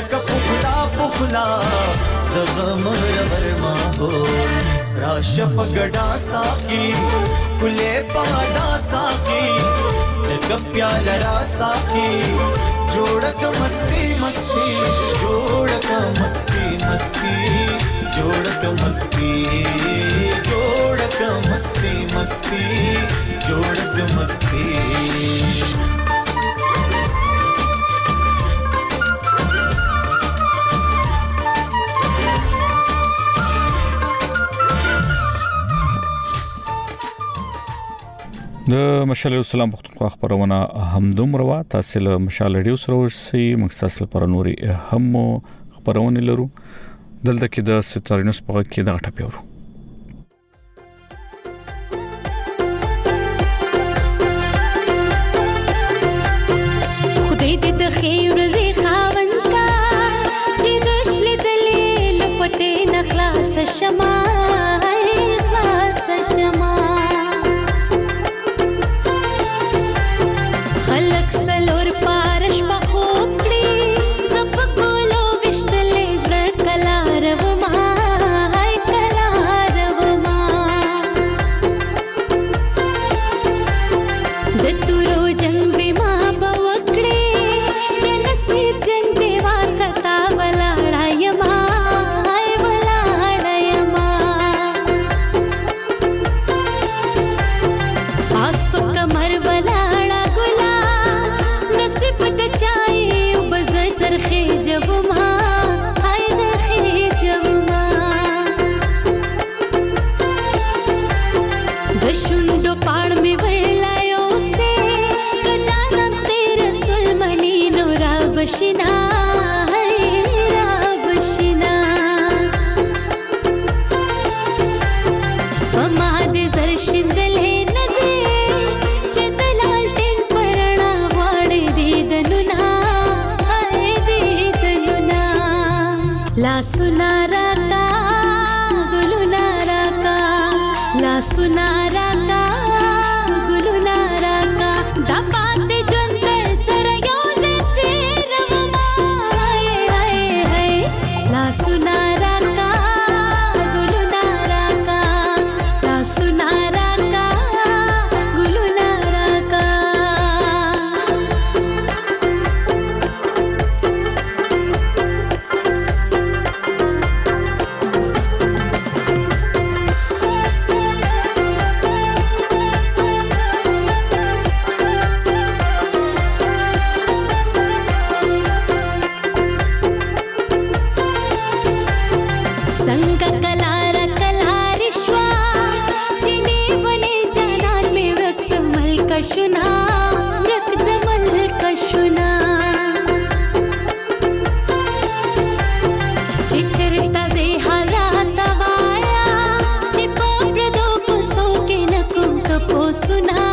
لکه پخلا پخلا د غم ورما بول راشه په ګډا ساقي کله پادا ساقي د کپیال را ساقي جوړک مستی مستی جوړک مستی مستی جوړک مستی جوړک مستی مستی جوړک مستی د مشال السلام پښتونخوا خبرونه هم دومره وا تاسو له مشال ریډیو سره ورسئ مختصل پر نوري هم خبرونه لرو دلته کې د ستارینوس په کې دا ټپیورو خدای دې د خیر زی خاوندا چې د شل دلې لپټې نخلاص شمه خلاص شمه बशिना है बशिना पमाद जरशिंदले नदे चदलाल टेन परना वाड़े दीदनुना है दीदनुना ला सुनारा का गुलुनारा का ला सुनारा का गुलुनारा का दपाते जंदे सरयो सुनारा का गुलुनारा का ला सुनारा का गुलुनारा का कशुना रक्तमल कशुना चिचरता जे हालाता वाया चिपो प्रदो कुसो के नकुम कपो सुना